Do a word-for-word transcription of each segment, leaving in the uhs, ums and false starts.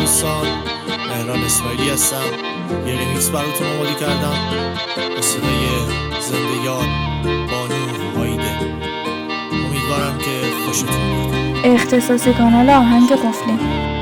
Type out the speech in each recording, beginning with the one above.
دوستان، مهران اسماعیلی هستم. یه ریمیکس براتون آماده کردم با صدای زنده یاد بانو هایده. امیدوارم که خوشتون بیاد. اختصاصی کانال آهنگ قفلی.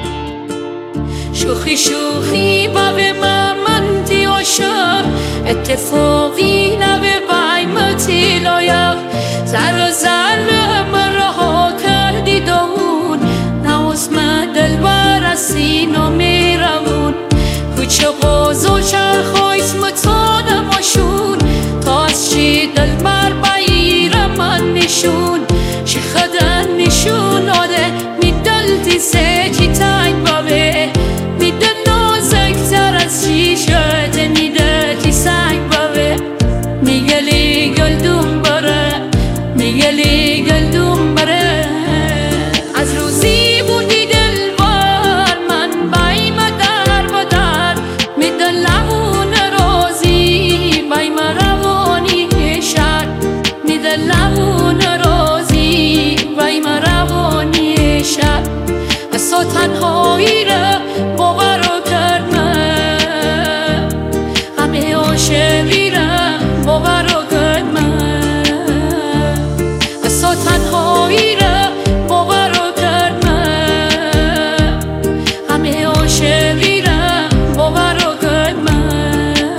شوخی شوخی با به من دیوشم اتفاقی نبه بای متیلایا زر زر مرا کردی دون نوز مدل برسی نمیرمون کوچه قوزو چرخویز متانم وشون تا از چی دل بر بایر من نشون چی خدن نشون آده می دل دیسه چی تنگ بابه می دل نازک تر از چی شده می دل تی سنگ بابه می گلی گلدوم بره می گلی گلدوم بره از روزی بودی دل بار من بای مدر بدر می دل لبون روزی بای مروانی شد می دل لبون روزی بای مروانی شد اصلا تنهایی را باور کرد من همه عاشقی را باور کرد من اصلا تنهایی را باور کرد من همه عاشقی را باور کرد من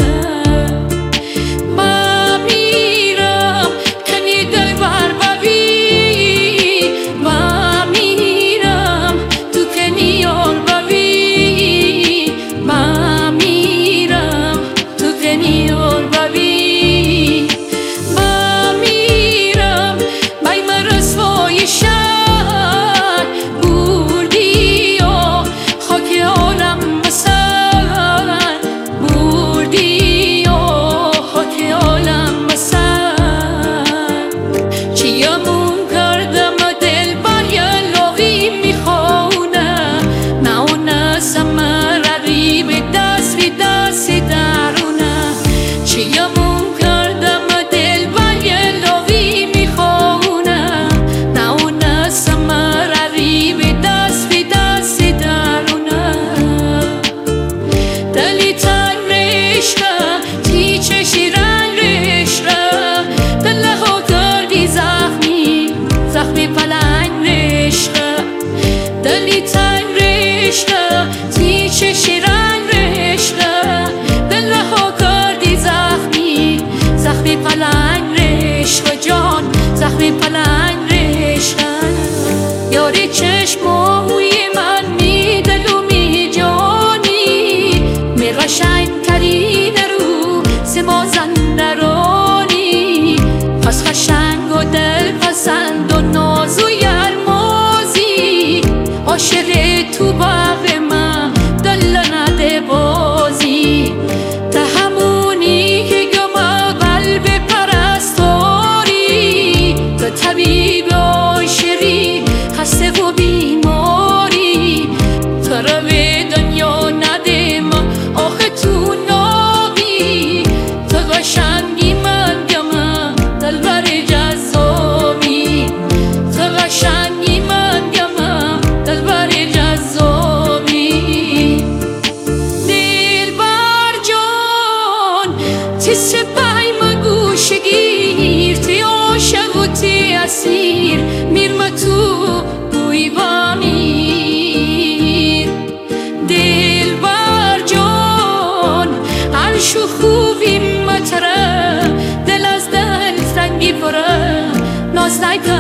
من میرم کنی دل بر ببی من میرم تو کنی یار ببی من میرم تو کنی یار ببی من میرم بای مرسوای شهر بردی و خاک عالم بسر بردی و خاک عالم بسر چیامون کردم دل بر یلوی میخونه ناونه سمرری به دست به دست درونه چیامون کردم دل بر یلوی میخونه ناونه سمرری به دست به دست درونه دلی تنگ رشته تی چشی رنگ رشته دل ها کردی زخمی زخمی پلنگ رشته دلی تنگ رشته تی چشی رنگ رشته دل ها کردی زخمی زخمی پلنگ رشته جان زخمی پلنگ رشته یاری چشم و موی من می دل و می جانی می قشنگ ترین رو سما زندرانی پس قشنگ و دل پسند و ناز و یرمازی عاشق تو باغ من دل نده بازی ده همونی که گم قلب پرستاری تو طبیب عاشقی خسته و بیماری تو رو به دنیا نده من آخه تو نابی تو قشنگی من گم دلبر جذابی تو قشنگی من گم دلبر جذابی دلبر جان تی سپای مگوش گیر تی عاشق و تی اسیر میرم تو بوی بامیر دلبر جان هر شو خوبی متره دل از دل تنگی پره ناز نکن